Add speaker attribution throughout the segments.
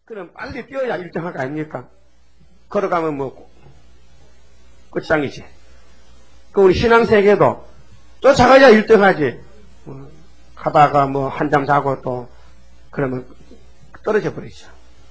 Speaker 1: 그럼 빨리 뛰어야 1등할 거 아닙니까? 걸어가면 뭐 끝장이지. 그 우리 신앙세계도 쫓아가야 1등하지. 가다가 뭐 한잠 자고 또 그러면 떨어져 버리죠.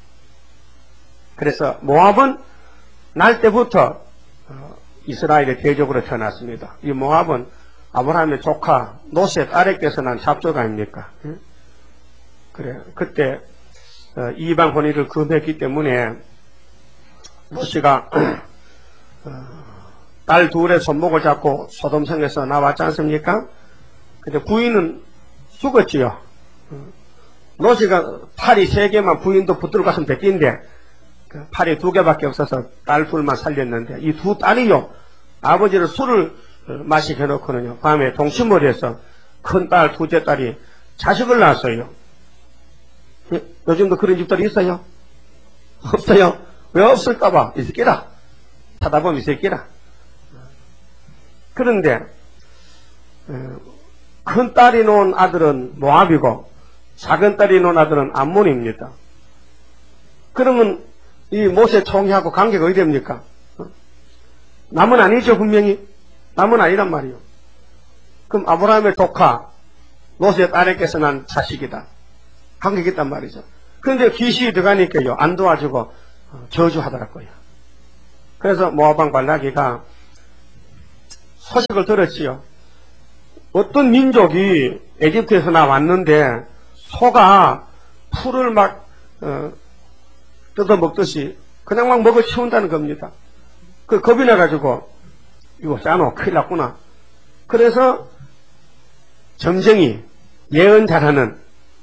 Speaker 1: 그래서 모압은 날 때부터 이스라엘의 대적으로 태어났습니다. 이 모압은 아브라함의 조카 노세 딸에게서 난 잡족 아닙니까? 그래 그때 이방 혼인을 금했기 때문에 노시가 딸 둘의 손목을 잡고 소돔성에서 나왔지 않습니까? 근데 부인은 죽었지요. 노시가 팔이 3개만 부인도 붙들고 갔으면 됐긴데 팔이 2개밖에 없어서 딸 둘만 살렸는데 이 두 딸이요 아버지를 술을 마시게 해놓고는요 밤에 동침을 해서 큰 딸 둘째 딸이 자식을 낳았어요. 요즘도 그런 집들이 있어요? 없어요? 왜 없을까봐 이 새끼라 찾아보면 이 새끼라. 그런데 큰 딸이 놓은 아들은 모압이고 작은 딸이 놓은 아들은 암몬입니다. 그러면 이 모세 총회하고 관계가 어디 됩니까? 남은 아니죠 분명히. 남은 아니란 말이요. 그럼 아브라함의 조카 모세의 딸에게서 난 자식이다. 관계가 있단 말이죠. 그런데 귀신이 들어가니까요 안 도와주고 저주하더라고요. 그래서 모압왕 발락이가 소식을 들었지요. 어떤 민족이 에집트에서 나왔는데 소가 풀을 막 뜯어먹듯이 그냥 막 먹어 치운다는 겁니다. 그 겁이 나가지고 이거 짜노 큰일 났구나. 그래서 점쟁이 예언 잘하는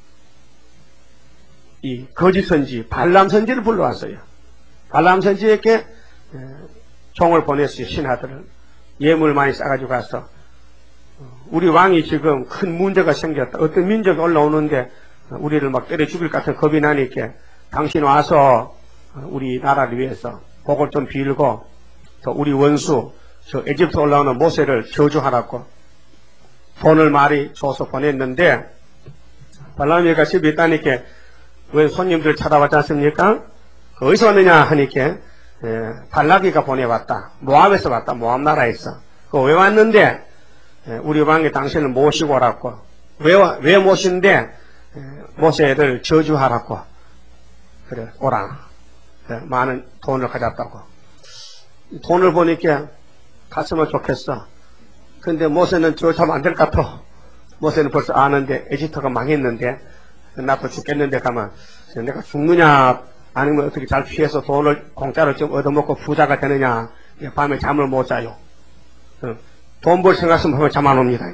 Speaker 1: 이 거짓 선지 발람 선지를 불러왔어요. 발람 선지에게 종을 보냈어요. 신하들을 예물 많이 싸가지고 가서 우리 왕이 지금 큰 문제가 생겼다. 어떤 민족이 올라오는데 우리를 막 때려 죽일 것 같은 겁이 나니까 당신 와서 우리 나라를 위해서 복을 좀 빌고 또 우리 원수 저 에집트 올라오는 모세를 저주하라고 돈을 많이 줘서 보냈는데 발람이가 집에 있다니까 왜 손님들 찾아왔지 않습니까? 어디서 왔느냐 하니까 발락이가 보내왔다. 모압에서 왔다. 모압 나라에서. 왜 왔는데 우리 왕이 당신을 모시고 오라고. 왜 모신데 모세를 저주하라고. 그래 오라. 많은 돈을 가졌다고. 돈을 보니까 갔으면 좋겠어. 근데 모세는 저주하면 안 될 것 같아. 모세는 벌써 아는데 에집트가 망했는데 나도 죽겠는데 가면 내가 죽느냐 아니면 어떻게 잘 피해서 돈을 공짜로 좀 얻어먹고 부자가 되느냐. 밤에 잠을 못 자요. 돈 벌 생각하면 밤에 잠 안 옵니다.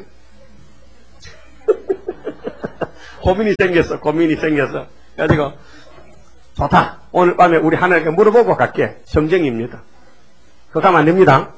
Speaker 1: 고민이 생겼어. 그래가지고 좋다. 오늘 밤에 우리 하나님께 물어보고 갈게. 점쟁이입니다. 그거 가면 안 됩니다.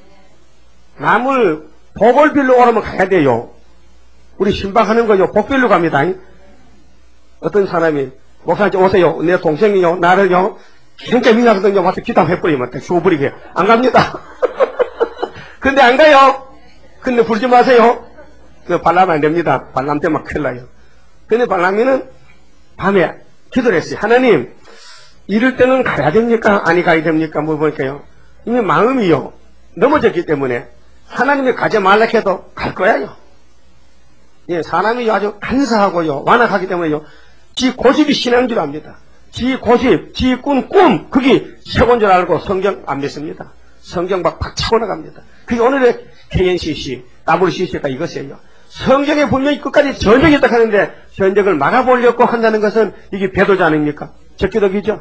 Speaker 1: 남을 복을 빌러 오라면 가야 돼요. 우리 신방하는 거요. 복 빌러 갑니다. 어떤 사람이 목사님 오세요. 내 동생이요. 나를요. 굉장히 민하거든요. 와서 기도해버리면 죽어버리게. 안 갑니다. 근데 안 가요. 근데 부르지 마세요. 발라면 안 됩니다. 발람 때문에 큰일 나요. 근데 발람이는 밤에 기도를 했어요. 하나님, 이럴 때는 가야 됩니까? 아니 가야 됩니까? 뭐 볼까요? 이미 마음이요. 넘어졌기 때문에 하나님이 가지 말라 해도 갈 거야요. 예, 사람이 아주 간사하고요. 완악하기 때문에요. 지 고집이 신앙인 줄 압니다. 지 고집, 지 꿈, 그게 최고인 줄 알고 성경 안 믿습니다. 성경 막 치고 나갑니다. 그게 오늘의 KNCC, WCC가 이것이에요. 성경에 분명히 끝까지 전적이 있다 하는데 전적을 막아보려고 한다는 것은 이게 배도자 아닙니까? 적기덕이죠.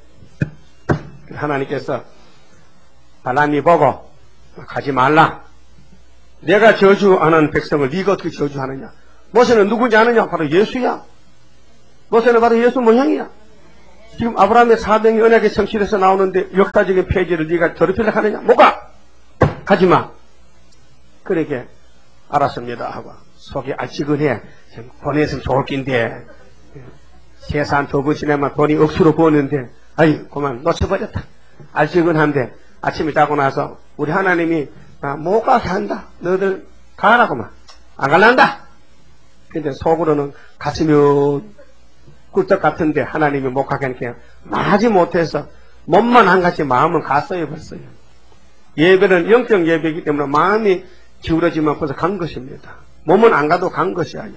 Speaker 1: 하나님께서 발람이 보고 가지 말라. 내가 저주하는 백성을 네가 어떻게 저주하느냐. 모세는 누군지 아느냐? 바로 예수야. 모세는 바로 예수 모형이야. 지금 아브라함의 사명이 언약의 성실에서 나오는데 역사적인 페이지를 네가 더럽히려 하느냐? 뭐가? 가지마. 그러게 알았습니다 하고 속이 알찌근해. 보냈으면 좋을 낀데 세상 2번 지나면 돈이 억수로 버는데 아이 그만 놓쳐버렸다. 알찌근한데 아침에 자고 나서 우리 하나님이 못 가게 한다. 너희들 가라고만. 안 갈란다. 근데 속으로는 갔으면 꿀떡 같은데 하나님이 못 가게 하니까 말하지 못해서 몸만 안 갔지 마음은 갔어요 벌써요. 예배는 영적 예배이기 때문에 마음이 기울어지면 벌써 간 것입니다. 몸은 안 가도 간 것이야요.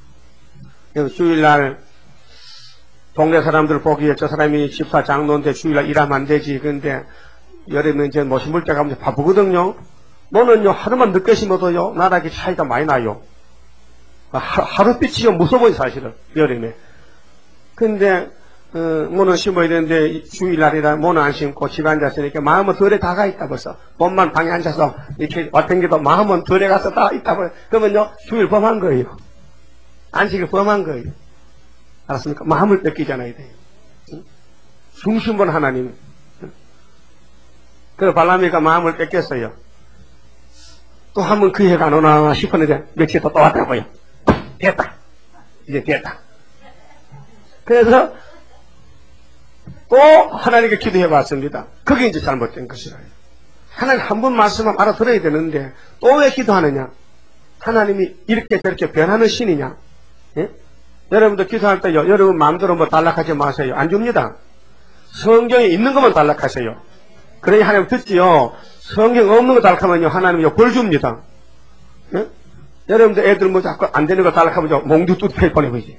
Speaker 1: 주일날 동네 사람들 보기에 저 사람이 집사 장로인데 주일날 일하면 안 되지. 그런데 여름에 이제 뭐 심을 때 가면 바쁘거든요. 너는요 하루만 늦게 심어도요 나락이 차이가 많이 나요. 하루빛이요 무서워요 사실은 여름에. 근데 뭐는 심어야 되는데 주일날이라 뭐는 안 심고 집에 앉았으니까 마음은 덜에 다가 있다 벌써. 몸만 방에 앉아서 이렇게 왔던게도 마음은 덜에 가서 다 있다 벌써. 그러면요 주일 범한 거예요. 안식일 범한 거예요. 알았습니까? 마음을 뺏기잖아야 돼요. 중심은 하나님. 그래서 발람이가 마음을 뺏겼어요. 또 한 번 그 해가 안 오나 싶었는데 며칠 또 왔다고요. 됐다. 이제 됐다. 그래서 또 하나님께 기도해 봤습니다. 그게 이제 잘못된 것이라요. 하나님 한 번 말씀하면 알아들어야 되는데 또 왜 기도하느냐? 하나님이 이렇게 저렇게 변하는 신이냐? 예? 여러분도 기도할 때요, 여러분 마음대로 뭐 단락하지 마세요. 안 줍니다. 성경에 있는 것만 단락하세요. 그러니 하나님 듣지요. 성경 없는 거 단락하면요, 하나님이 벌 줍니다. 예? 여러분들 애들 뭐 자꾸 안 되는 거 단락하면 몽두 뚜껑 보내보지.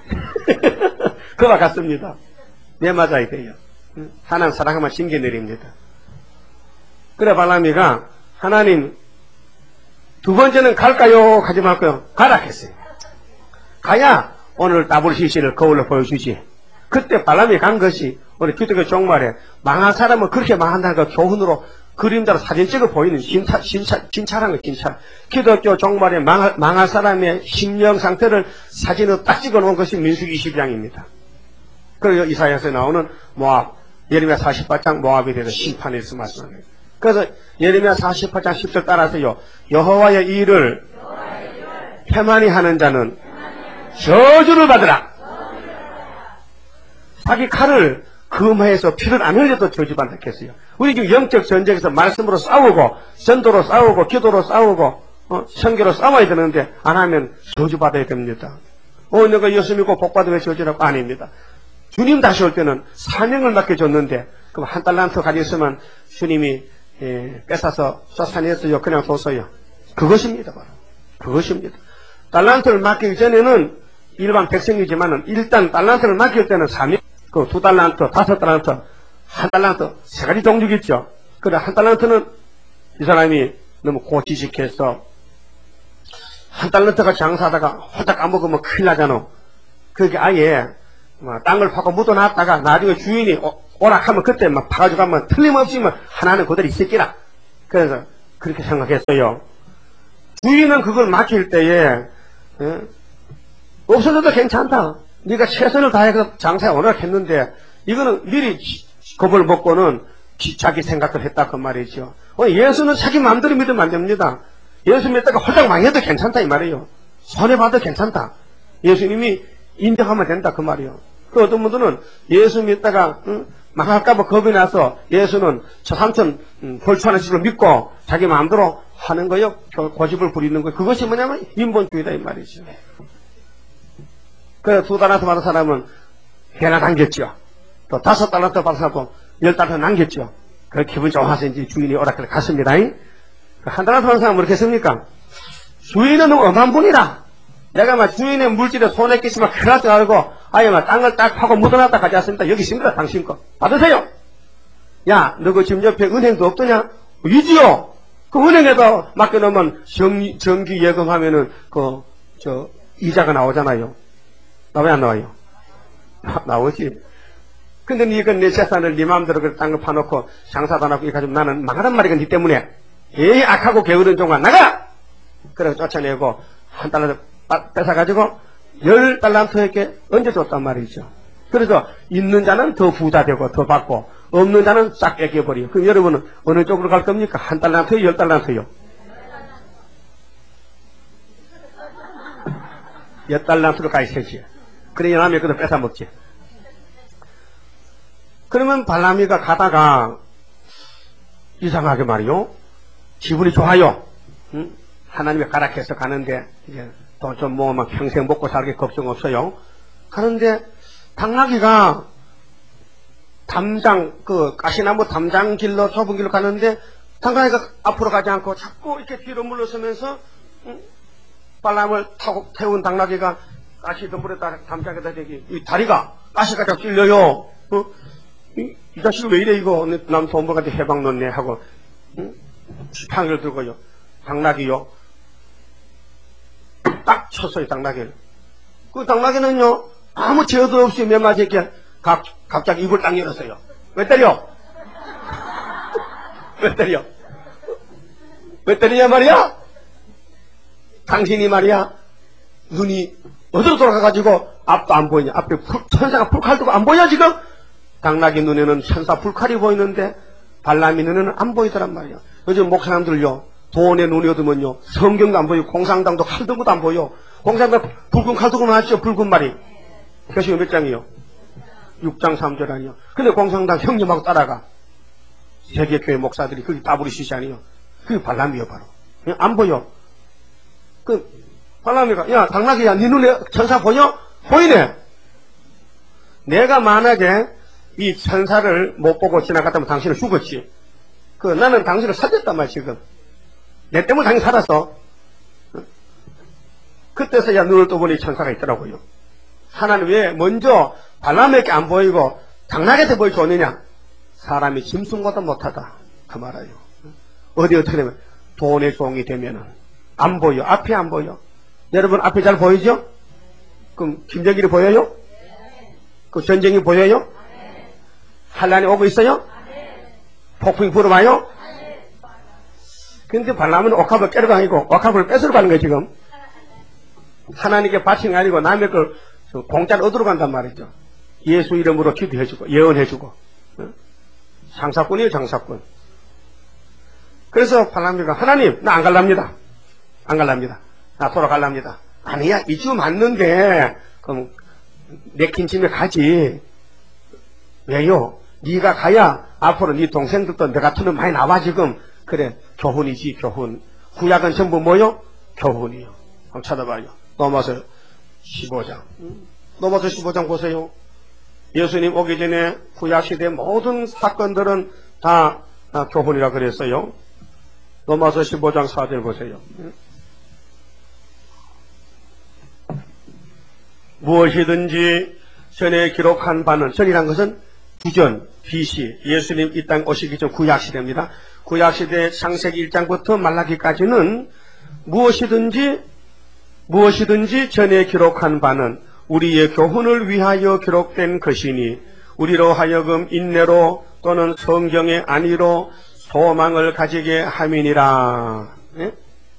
Speaker 1: 그와 같습니다. 내 맞아야 돼요. 하나님 사랑하면 징계 내립니다. 그래 발람이가 하나님 두 번째는 갈까요? 가지 말까요? 가라 했어요. 가야 오늘 WCC를 거울로 보여주지. 그때 발람이 간 것이 우리 기독교 종말에 망한 사람은 그렇게 망한다는 거 교훈으로 그림자로 사진 찍어 보이는 진찰한 거 진찰. 기독교 종말에 망할 사람의 심령 상태를 사진으로 딱 찍어 놓은 것이 민수기 20장입니다. 그리고 이사야서에 나오는 모압, 예레미야 48장 모압에 대해서 심판에 대해서 말씀합니다. 그래서 예레미야 48장 10절 따라서요. 여호와의 일을 태만히 하는 자는 저주를 받으라. 자기 칼을 금해서 피를 안 흘려도 저주받는다 했어요. 우리 지금 영적 전쟁에서 말씀으로 싸우고 전도로 싸우고 기도로 싸우고 선교로 싸워야 되는데 안 하면 저주받아야 됩니다. 내가 예수 믿고 복받으면 저주라고 아닙니다. 주님 다시 올 때는 사명을 맡겨줬는데 그럼 한 달란트 가지고 있으면 주님이 뺏어서 쫓아냈어요. 그냥 뒀어요. 그것입니다. 바로. 그것입니다. 달란트를 맡기기 전에는 일반 백성이지만은 일단 달란트를 맡길 때는 사명, 그 2달란트, 5달란트, 1달란트, 3가지 종류가 있죠. 그래, 1달란트는 이 사람이 너무 고지식해서 1달란트가 장사하다가 호작 안 먹으면 큰일 나잖아. 그게 아예 땅을 파고 묻어놨다가 나중에 주인이 오락하면 그때 막 파가지고 가면 틀림없이 하나는 그대로 있을기라. 그래서 그렇게 생각했어요. 주인은 그걸 맡길 때에 없어져도 괜찮다. 네가 최선을 다해서 장사에 오락했는데 이거는 미리 겁을 먹고는 자기 생각을 했다 그 말이죠. 예수는 자기 마음대로 믿으면 안 됩니다. 예수 믿다가 홀딱 망해도 괜찮다 이 말이에요. 손해봐도 괜찮다. 예수님이 인정하면 된다 그 말이에요. 그 어떤 분들은 예수 믿다가 망할까봐 겁이 나서 예수는 저 삼촌 벌초하는 집을 믿고 자기 마음대로 하는 거요. 고집을 부리는 거예요. 그것이 뭐냐면 인본주의다 이 말이죠. 그래서 2달란트 받은 사람은 해나 남겼죠. 또 5달란트 받은 사람도 10달란트 남겼죠. 그 기분 좋아서 이제 주인이 오락을 갔습니다. 1달란트 받은 사람은 그렇게 했습니까? 주인은 엄한 분이라. 내가 막 주인의 물질에 손에 끼시면 큰일 날줄 알고 아예 막 땅을 딱 파고 묻어놨다 가지 않습니다. 여기 있습니다. 당신 거. 받으세요. 야, 너 그 집 옆에 은행도 없더냐? 있지요. 그 은행에다 맡겨놓으면 정기 예금하면은 이자가 나오잖아요. 나 왜 안 나와요? 나오지. 근데 네가 내 재산을 네 마음대로 그 땅을 파놓고 장사도 안 하고 이거 가지고 나는 망하란 말이가 네 때문에 악하고 게으른 종아 나가! 그래서 쫓아내고 1달란트 뺏어가지고 10달란트에게 얹어줬단 말이죠. 그래서 있는 자는 더 부자 되고 더 받고 없는 자는 싹 뺏겨버려요. 그럼 여러분은 어느 쪽으로 갈 겁니까? 1달란트요? 10달란트요? 10달란트로 가야지. 그래 남의 것도 뺏어먹지. 그러면 발람이가 가다가 이상하게 말이요. 기분이 좋아요. 응? 하나님의 가락해서 가는데 이제 돈 좀 모으면 평생 먹고 살게 걱정 없어요. 가는데 당나귀가 가시나무 담장 길로 좁은 길로 가는데 당나귀가 앞으로 가지 않고 자꾸 이렇게 뒤로 물러서면서 발람을 타고 태운 당나귀가 가시 덤불에다 담장에다 대기 이 다리가 가시가 자꾸 찔려요. 이 자식이 왜 이래 이거 남 돈벌한테 해방 놓네 하고 지팡이를 들고요. 당나귀요. 딱 쳤어요 당나귀를. 그 당나귀는요 아무 죄도 없이 몇 마디 이렇게 갑자기 입을 딱 열었어요. 왜 때려? 왜 때려? 왜 때리냐 말이야? 당신이 말이야 눈이 어디로 돌아가가지고 앞도 안 보이냐? 앞에 천사가 불칼 두고 안 보여 지금? 당나귀 눈에는 천사 불칼이 보이는데 발람이 눈에는 안 보이더란 말이야. 요즘 목사님들요 돈에 눈이 얻으면요 성경도 안 보이고 공상당도 칼 들고도 안 보여. 공상당 붉은 칼 들고 나왔죠. 붉은 말이. 교시가 몇 장이요? 6장 3절 아니요. 근데 공상당 형님하고 따라가. 세계교회 목사들이 그게 따부리시지 아니요. 그게 발람이요 바로. 안 보여. 그 발람이가 야 당나귀야 네 눈에 천사 보여? 보이네. 내가 만약에 이 천사를 못 보고 지나갔다면 당신은 죽었지. 나는 당신을 살렸단 말이야 지금. 내 때문에 당신 살았어. 그때서야 눈을 떠보니 천사가 있더라고요. 하나는 왜 먼저 발람에게 안 보이고 당나귀한테 보일 줄 아느냐? 사람이 짐승보다 못하다 그 말이에요. 어떻게 되면 돈의 종이 되면은 안 보여. 앞이 안 보여. 여러분 앞이 잘 보이죠? 그럼 김정일이 보여요? 그 전쟁이 보여요? 환란이 오고 있어요? 폭풍이 불어와요? 근데 발람은 옥합을 깨러 가고 옥합을 뺏으러 가는 거예요 지금. 하나님께 바친 게 아니고 남의 걸 공짜로 얻으러 간단 말이죠. 예수 이름으로 기도해주고 예언해주고. 장사꾼이에요 장사꾼. 그래서 발람이가 하나님 나 안 갈랍니다. 안 갈랍니다. 나 돌아갈랍니다. 아니야 이 주 맞는데 그럼 내킨 집에 가지. 왜요? 네가 가야 앞으로 네 동생들도 내 같은 놈 많이 나와 지금. 그래 교훈이지 교훈. 구약은 전부 뭐요? 교훈이요. 한번 찾아봐요. 넘어서 15장. 넘어서 15장 보세요. 예수님 오기 전에 구약시대 모든 사건들은 다 교훈이라 그랬어요. 넘어서 15장 4절 보세요. 무엇이든지 전에 기록한 바는, 전이란 것은 기존, BC, 예수님 이 땅 오시기 전 구약시대입니다. 구약시대 창세기 1장부터 말라기까지는 무엇이든지 전에 기록한 바는 우리의 교훈을 위하여 기록된 것이니 우리로 하여금 인내로 또는 성경의 안위로 소망을 가지게 함이니라. 예?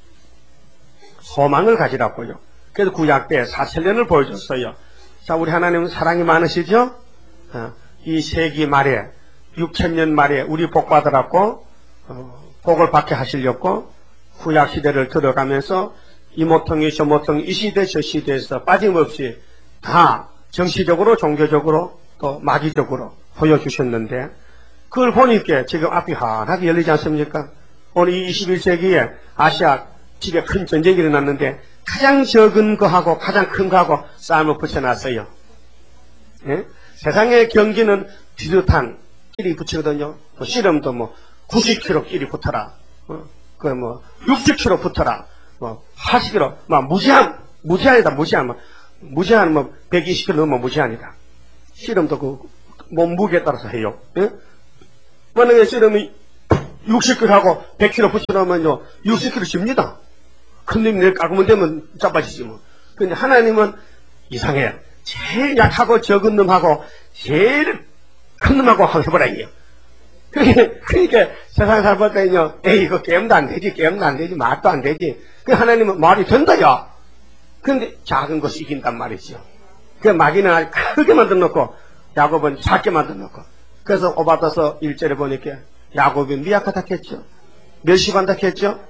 Speaker 1: 소망을 가지라고요. 그래서 구약 때 4,000년을 보여줬어요. 자, 우리 하나님은 사랑이 많으시죠? 이 세기 말에 6,000년 말에 우리 복 받으라고 복을 받게 하시려고 구약 시대를 들어가면서 이모통이 저모통이 이 시대 저 시대에서 빠짐없이 다 정치적으로 종교적으로 또 마귀적으로 보여주셨는데 그걸 보니까 지금 앞이 환하게 열리지 않습니까? 오늘 이 21세기에 아시아 집에 큰 전쟁이 일어났는데 가장 적은 거하고 가장 큰 거하고 싸움을 붙여놨어요. 예? 세상의 경기는 비슷한 끼리 붙이거든요. 뭐 씨름도 뭐 90kg 끼리 붙어라. 60kg 붙어라. 80kg. 무제한이다, 무제한. 무제한 120kg 넘으면 무제한이다. 씨름도 그 몸 무게에 따라서 해요. 예? 만약에 씨름이 60kg 하고 100kg 붙여놓으면요, 60kg 집니다. 큰 놈이 내일 깎으면 되면 자빠지지 뭐. 근데 하나님은 이상해. 제일 약하고 적은 놈하고 제일 큰 놈하고 한번 해보라 이게요. 그러니까 세상 살볼 때는요, 에이, 이거 게임도 안 되지, 말도 안 되지. 그 하나님은 말이 된다, 야. 근데 작은 것이 이긴단 말이죠. 그 마귀는 아주 크게 만들어 놓고, 야곱은 작게 만들어 놓고. 그래서 오바다서 1절에 보니까, 야곱이 미약하다 했죠. 멸시받다 했죠.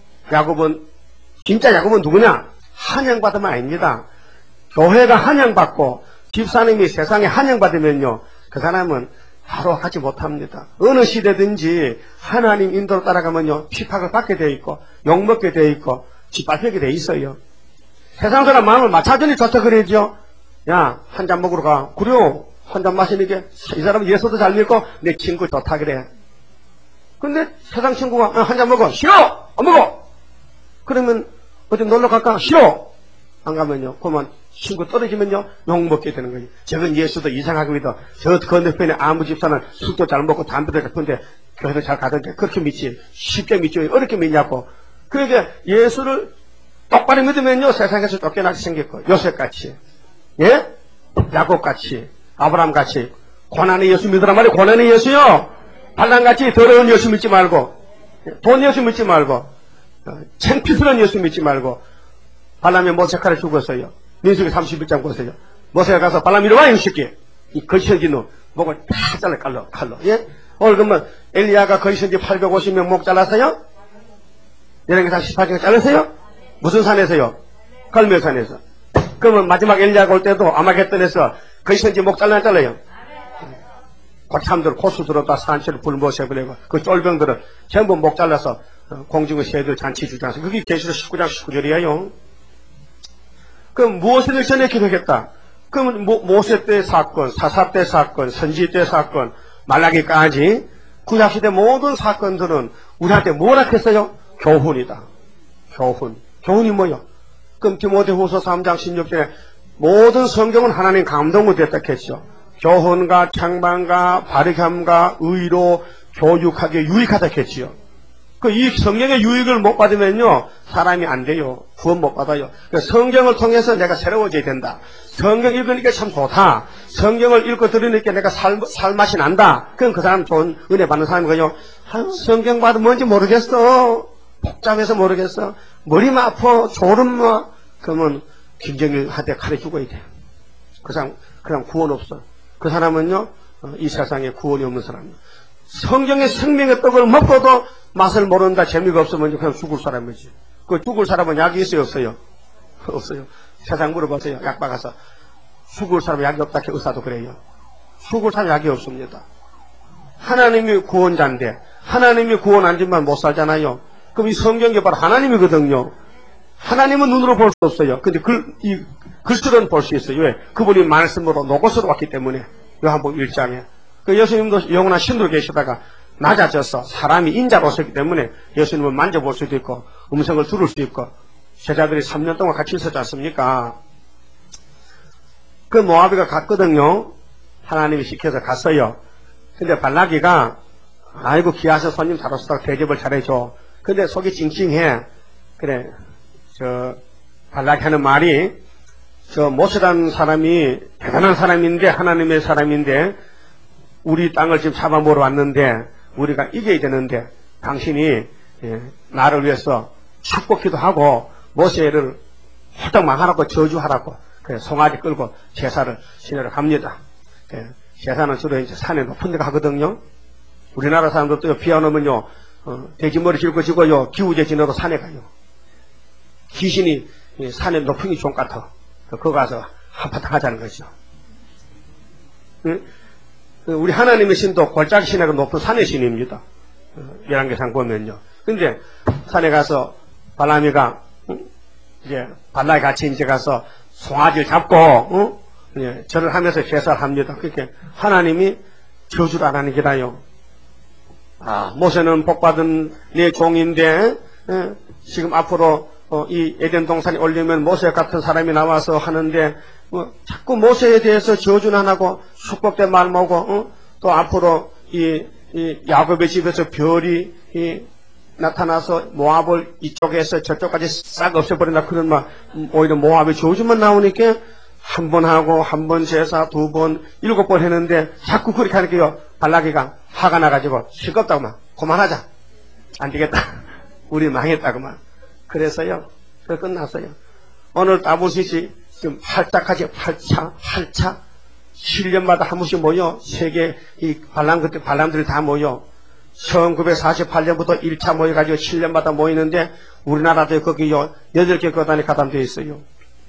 Speaker 1: 진짜 야곱은 누구냐? 한양받으면 아닙니다. 교회가 한양받고, 집사님이 세상에 한양받으면요, 그 사람은 바로 하지 못합니다. 어느 시대든지 하나님 인도로 따라가면요, 핍박을 받게 돼 있고, 욕먹게 돼 있고, 짓밟히게 돼 있어요. 세상 사람 마음을 맞춰주니 좋다 그러죠. 야, 한 잔 먹으러 가. 그래요. 한 잔 마시니까 이 사람은 예수도 잘 믿고 내 친구 좋다 그래. 근데 세상 친구가 한 잔 먹어. 싫어! 안 먹어! 그러면 어디 놀러 갈까? 싫어! 안 가면요. 그만 친구 떨어지면요. 욕 먹게 되는 거예요. 저건 예수도 이상하게 믿어. 저 건너편에 아무 집사는 술도 잘 먹고 담배도 잘 피는데 교회도 잘 가던데 그렇게 믿지. 쉽게 믿지. 어렵게 믿냐고. 그러니까 예수를 똑바로 믿으면요. 세상에서 쫓겨나게 생겼고 요셉같이. 예? 야곱같이. 아브라함같이. 고난의 예수 믿으란 말이에요. 고난의 예수요. 발람같이 더러운 예수 믿지 말고 돈 예수 믿지 말고 창피스러운 예수 믿지 말고. 발람이 모세칼에 죽었어요. 민수기 31장 보세요. 모세가 가서 발람 이리 와 이 새끼. 이 거시기 놈 목을 다 잘라 칼로. 예? 오늘 그러면 엘리야가 거시기 850명 목 잘랐어요? 열왕기상 18장 잘랐어요? 무슨 산에서요? 갈멜산에서. 그러면 마지막 엘리야가 올 때도 아마겟돈에서 거시기 목 잘라요? 고참들 고수 들었다 산채를 불 모셔버리고 그 쫄병들은 전부 목 잘라서 공중의 새들 잔치 주장해서 그게 계시록 19장 19절이에요. 그럼 무엇을 전에 기록했다? 그러면 모세 때 사건, 사사 때 사건, 선지 때 사건, 말라기까지 구약시대 모든 사건들은 우리한테 뭐라 했어요? 교훈이다. 교훈. 교훈이 뭐요? 그럼 디모데후서 3장 16절에 모든 성경은 하나님 감동으로 됐다 했죠. 교훈과 창반과 바르게함과 의로 교육하게 유익하다 했지요. 이 성경의 유익을 못 받으면요, 사람이 안 돼요. 구원 못 받아요. 성경을 통해서 내가 새로워져야 된다. 성경 읽으니까 참 좋다. 성경을 읽고 들으니까 내가 살맛이 난다. 그럼 그 사람 좋은 은혜 받는 사람이고요. 성경 봐도 뭔지 모르겠어. 복잡해서 모르겠어. 머리만 아파. 졸음 와. 그러면 김정일한테 칼에 죽어야 돼. 그 사람 구원 없어. 그 사람은요, 이 세상에 구원이 없는 사람이에요. 성경의 생명의 떡을 먹고도 맛을 모른다, 재미가 없으면 그냥 죽을 사람이지. 그 죽을 사람은 약이 있어요, 없어요? 없어요. 세상 물어보세요. 약 박아서. 죽을 사람 약이 없다, 의사도 그래요. 죽을 사람 약이 없습니다. 하나님이 구원자인데, 하나님이 구원 안 주면 못 살잖아요. 그럼 이 성경이 바로 하나님이거든요. 하나님은 눈으로 볼 수 없어요. 근데 이 글씨로는 볼 수 있어요. 왜? 그분이 말씀으로 노고스로 왔기 때문에. 요한복음 1장에. 예수님도 영원한 신으로 계시다가 낮아져서 사람이 인자로 오셨기 때문에 예수님을 만져볼 수도 있고 음성을 들을 수 있고 제자들이 3년 동안 같이 있었지 않습니까? 그 모아비가 갔거든요. 하나님이 시켜서 갔어요. 근데 발라기가 아이고 귀하신 손님 잘 오셨다고 대접을 잘해줘. 근데 속이 찡찡해. 그래 발라기 하는 말이 모세라는 사람이 대단한 사람인데 하나님의 사람인데 우리 땅을 지금 잡아먹으러 왔는데 우리가 이겨야 되는데 당신이 나를 위해서 축복기도 하고 모세를 홀딱 망하라고 저주하라고 송아지 끌고 제사를 지내러 갑니다. 제사는 주로 이제 산에 높은 데 가거든요. 우리나라 사람들도 비 안 오면요 돼지머리 짊어지고요 기우제 지내러 산에 가요. 귀신이 산에 높은 게 좋은 것 같아. 그거 가서 한바탕 하자는 거죠. 우리 하나님의 신도 골짜기 신하고 높은 산의 신입니다. 열왕기상 보면요. 근데 산에 가서 발람이가 이제 발락이 같이 이제 가서 송아지를 잡고 절을 하면서 제사를 합니다. 그렇게 하나님이 저주를 안 하는 게다요. 모세는 복받은 내 종인데 지금 앞으로 이 에덴 동산에 올리면 모세 같은 사람이 나와서 하는데 자꾸 모세에 대해서 저주는 안 하고 축복된 말 모고 또 앞으로 이 야곱의 집에서 별이 나타나서 모압을 이쪽에서 저쪽까지 싹 없애버린다 그런 말 오히려 모압의 저주만 나오니까 한 번 하고 한 번 제사 2번 7번 했는데 자꾸 그렇게 하니까요 발락이가 화가 나가지고 시끄럽다고 막 그만하자 안 되겠다 우리 망했다고만 그래서요 그래 끝났어요. 오늘 따보시지 지금 활짝하지 8차 7년마다 한 번씩 모여 세계 이 발람들이 다 모여 1948년부터 1차 모여가지고 7년마다 모이는데 우리나라도 거기요 8개 교단이 가담되어 있어요.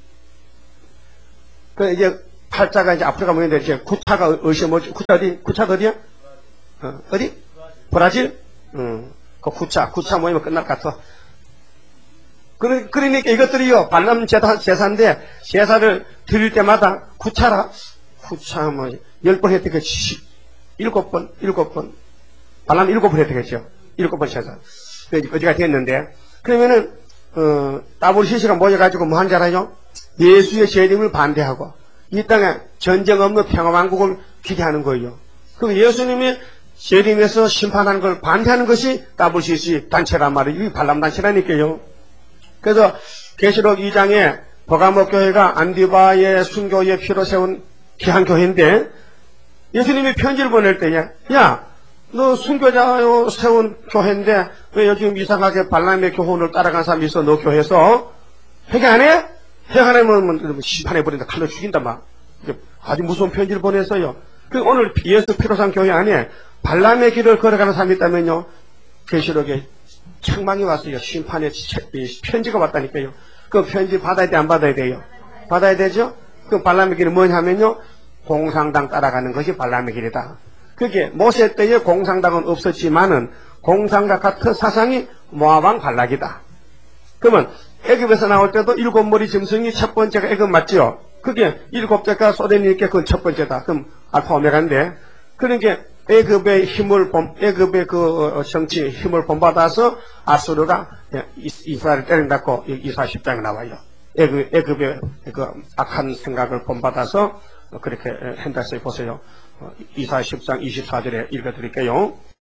Speaker 1: 그 이제 8차가 이제 아프리카 모이는데 이제 9차가 어디서 뭐지? 9차 어디? 9차가 어디야? 어디? 브라질? 그 9차 모이면 끝날 것 같아. 그러니까 이것들이요, 발람 제사인데, 제사를 드릴 때마다 구차 뭐, 10번 해야 되겠지. 7번. 발람 7번 해야 되겠죠. 7번 제사. 어디가 됐는데, 그러면은, 따블시시가 모여가지고 뭐 한 줄 알아요? 예수의 재림을 반대하고, 이 땅에 전쟁 없는 평화왕국을 기대하는 거예요. 그 예수님이 재림에서 심판하는 걸 반대하는 것이 WCC 단체란 말이에요. 이 발람 단체라니까요. 그래서 계시록 2장에 버가모 교회가 안디바의 순교의 피로 세운 귀한 교회인데 예수님이 편지를 보낼 때에 야, 너 순교자요 세운 교회인데 왜 요즘 이상하게 발람의 교훈을 따라간 사람이 있어? 너 교회에서 회개 안 해? 회개 안 하면 심판해버린다. 칼로 죽인다 막. 아주 무서운 편지를 보냈어요. 그 오늘 예수 피로 산 교회 안에 발람의 길을 걸어가는 사람이 있다면요, 계시록에 책망이 왔어요. 심판의 편지가 왔다니까요. 그 편지 받아야 돼, 안 받아야 돼요? 받아야 되죠? 그 발람의 길은 뭐냐면요, 공상당 따라가는 것이 발람의 길이다. 그게 모세 때에 공상당은 없었지만은 공상당 같은 사상이 모압왕 발락이다. 그러면 애굽에서 나올 때도 7머리 짐승이 첫 번째가 애굽 맞죠? 그게 7대가 소대니까 그건 첫 번째다. 그럼 알파 오메가인데, 그러니까 애굽의 애굽의 그 정치 힘을 본받아서 아수르가 이스라엘을 때린다고 이사 10장에 나와요. 애굽의 그 악한 생각을 본받아서 그렇게 한다서 보세요. 이사 10장 24절에 읽어드릴게요.